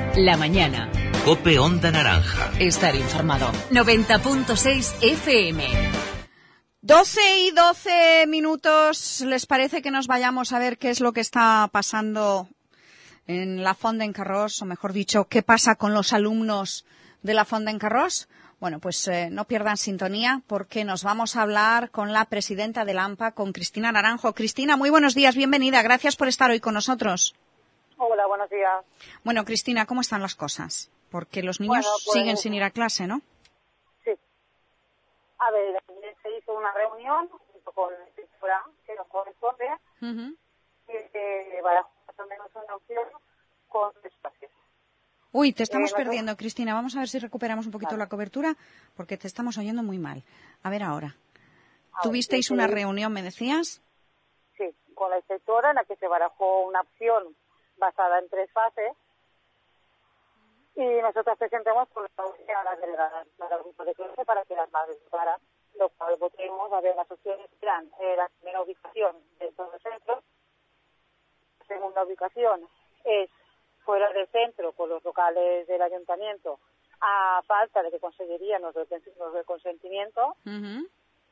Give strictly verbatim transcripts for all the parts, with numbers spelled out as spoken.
La mañana. COPE Onda Naranja. Estar informado. noventa punto seis F M. doce y doce minutos. ¿Les parece que nos vayamos a ver qué es lo que está pasando en la Font d'en Carròs? O mejor dicho, ¿qué pasa con los alumnos de la Font d'en Carròs? Bueno, pues eh, no pierdan sintonía porque nos vamos a hablar con la presidenta del AMPA, con Cristina Naranjo. Cristina, muy buenos días, bienvenida. Gracias por estar hoy con nosotros. Hola, buenos días. Bueno, Cristina, ¿cómo están las cosas? Porque los niños bueno, pues, siguen sin ir a clase, ¿no? Sí. A ver, se hizo una reunión junto con la directora que nos corresponde Uh-huh. y eh, para más o menos una opción con espacios. Uy, te estamos Eh, nosotros- perdiendo, Cristina. Vamos a ver si recuperamos un poquito Vale. la cobertura porque te estamos oyendo muy mal. A ver ahora. A ver, ¿Tuvisteis sí, una sí. reunión, me decías? Sí, con la inspectora en la que se barajó una opción basada en tres fases y nosotros presentamos por a las delegadas para el grupo de clase para que las madres votaran, lo cual votemos a ver las opciones que eran eh, la primera ubicación dentro del centro, la segunda ubicación es fuera del centro con los locales del ayuntamiento a falta de que Consellería nos dé nos dé consentimiento Uh-huh.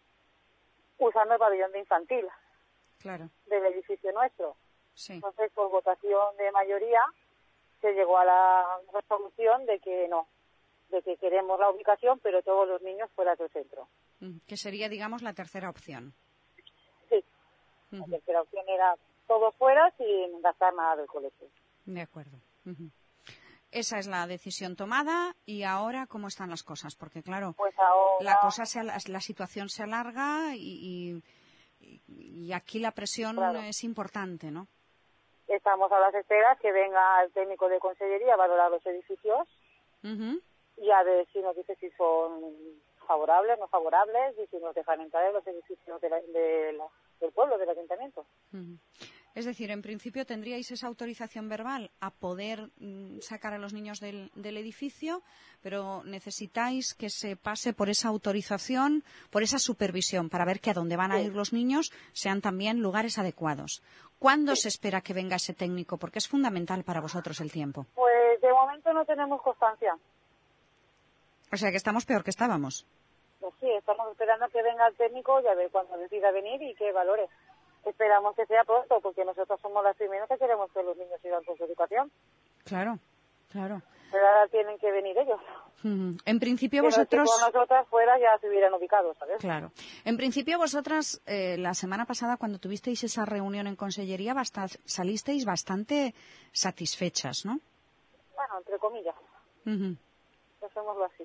usando el pabellón de infantil Claro, del edificio nuestro. sí. Entonces, por votación de mayoría, se llegó a la resolución de que no, de que queremos la ubicación, pero todos los niños fuera del centro. Mm, Que sería, digamos, la tercera opción. Sí, Ujú. la tercera opción era todo fuera sin gastar nada del colegio. De acuerdo. Ujú. Esa es la decisión tomada y ahora, ¿cómo están las cosas? Porque, claro, Pues ahora, la cosa se, al- la situación se alarga y, y, y aquí la presión Claro. es importante, ¿no? estamos a las esperas que venga el técnico de Consellería a valorar los edificios Ujú. y a ver si nos dice si son favorables, no favorables y si nos dejan entrar en los edificios de la- de la- del pueblo, del ayuntamiento. Ujú. Es decir, en principio tendríais esa autorización verbal a poder mm, sacar a los niños del, del edificio, pero necesitáis que se pase por esa autorización, por esa supervisión, para ver que a donde van a Sí. ir los niños sean también lugares adecuados. ¿Cuándo Sí. se espera que venga ese técnico? Porque es fundamental para vosotros el tiempo. Pues de momento no tenemos constancia. O sea que estamos peor que estábamos. Pues sí, estamos esperando a que venga el técnico y a ver cuándo decida venir y qué valore. Esperamos que sea pronto, porque nosotros somos las primeras que queremos que los niños sigan con su educación. Claro, claro. Pero ahora tienen que venir ellos. Ujú. En principio Pero si vosotros... por nosotras fuera ya se hubieran ubicado, ¿sabes? Claro. En principio vosotras, eh, la semana pasada, cuando tuvisteis esa reunión en Consellería, basta- salisteis bastante satisfechas, ¿no? Bueno, entre comillas, Ujú. dejémoslo así.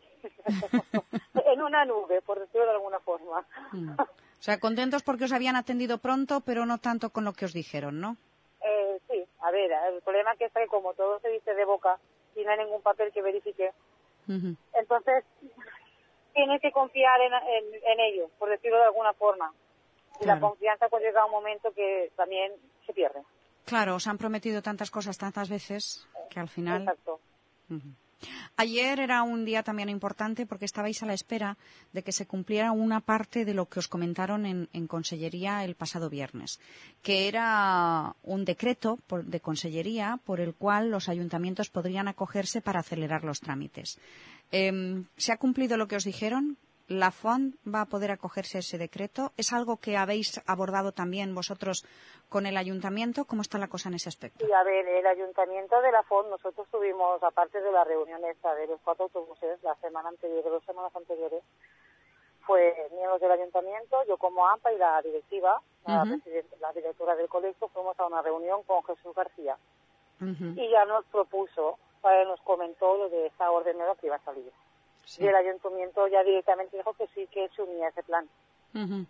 En una nube, por decirlo de alguna forma. Mm. O sea, contentos porque os habían atendido pronto, pero no tanto con lo que os dijeron, ¿no? Eh, sí, a ver, el problema que está que como todo se dice de boca y no hay ningún papel que verifique, Ujú. entonces tienes que confiar en, en, en ellos, por decirlo de alguna forma. Y Claro. la confianza pues llega a un momento que también se pierde. Claro, os han prometido tantas cosas tantas veces que al final... Exacto. Ujú. Ayer era un día también importante porque estabais a la espera de que se cumpliera una parte de lo que os comentaron en, en Consellería el pasado viernes, que era un decreto por- de Consellería por el cual los ayuntamientos podrían acogerse para acelerar los trámites. Em, ¿Se ha cumplido lo que os dijeron? ¿La Font va a poder acogerse a ese decreto? ¿Es algo que habéis abordado también vosotros con el ayuntamiento? ¿Cómo está la cosa en ese aspecto? Y a ver, el ayuntamiento de la Font, nosotros tuvimos, aparte de la reunión esta de los cuatro autobuses, la semana anterior, dos semanas anteriores, fue miembros del ayuntamiento, yo como AMPA y la directiva, la, Ujú. presidenta- la directora del colegio, fuimos a una reunión con Jesús García Ujú. y ya nos propuso, eh, nos comentó lo de esta orden nueva que iba a salir. Sí. Y el ayuntamiento ya directamente dijo que sí, que se unía a ese plan. Ujú.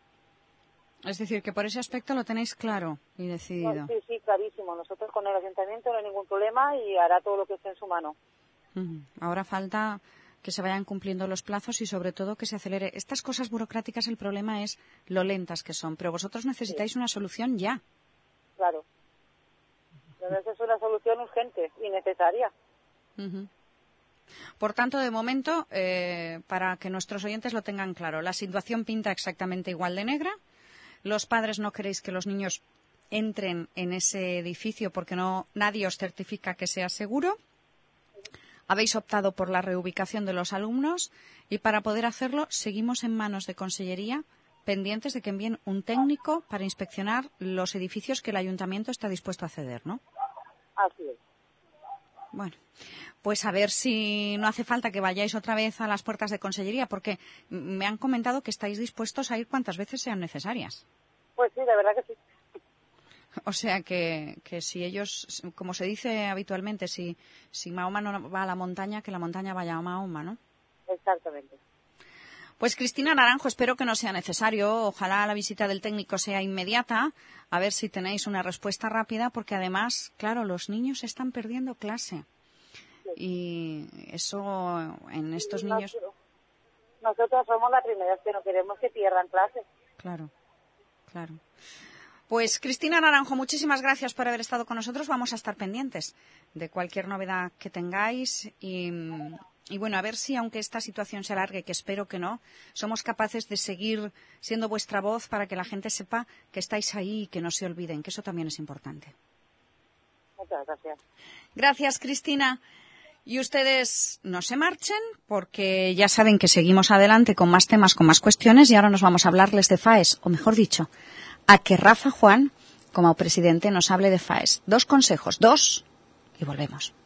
Es decir, que por ese aspecto lo tenéis claro y decidido. No, sí, sí, clarísimo. Nosotros con el ayuntamiento no hay ningún problema y hará todo lo que esté en su mano. Ujú. Ahora falta que se vayan cumpliendo los plazos y sobre todo que se acelere. Estas cosas burocráticas, el problema es lo lentas que son, pero vosotros necesitáis una solución ya. Claro. Entonces es una solución urgente y necesaria. Ujú. Por tanto, de momento, eh, para que nuestros oyentes lo tengan claro, la situación pinta exactamente igual de negra. Los padres no queréis que los niños entren en ese edificio porque no nadie os certifica que sea seguro. habéis optado por la reubicación de los alumnos y para poder hacerlo seguimos en manos de Consellería, pendientes de que envíen un técnico para inspeccionar los edificios que el Ayuntamiento está dispuesto a ceder, ¿no? Así es. Bueno, pues a ver si no hace falta que vayáis otra vez a las puertas de Consellería, porque me han comentado que estáis dispuestos a ir cuantas veces sean necesarias. Pues sí, de verdad que sí. O sea que, que si ellos, como se dice habitualmente, si, si Mahoma no va a la montaña, que la montaña vaya a Mahoma, ¿no? Exactamente. Pues Cristina Naranjo, espero que no sea necesario. Ojalá la visita del técnico sea inmediata. A ver si tenéis una respuesta rápida, porque además, claro, los niños están perdiendo clase. Sí. Y eso en estos niños... Nosotros somos las primeras que no queremos que pierdan clase. Claro, claro. Pues Cristina Naranjo, muchísimas gracias por haber estado con nosotros. Vamos a estar pendientes de cualquier novedad que tengáis y, y bueno, a ver si, aunque esta situación se alargue, que espero que no, somos capaces de seguir siendo vuestra voz para que la gente sepa que estáis ahí y que no se olviden, que eso también es importante. Muchas gracias. Gracias, Cristina. Y ustedes no se marchen, porque ya saben que seguimos adelante con más temas, con más cuestiones, y ahora nos vamos a hablarles de FAES, o mejor dicho, a que Rafa Juan, como presidente, nos hable de FAES. Dos consejos, dos, y volvemos.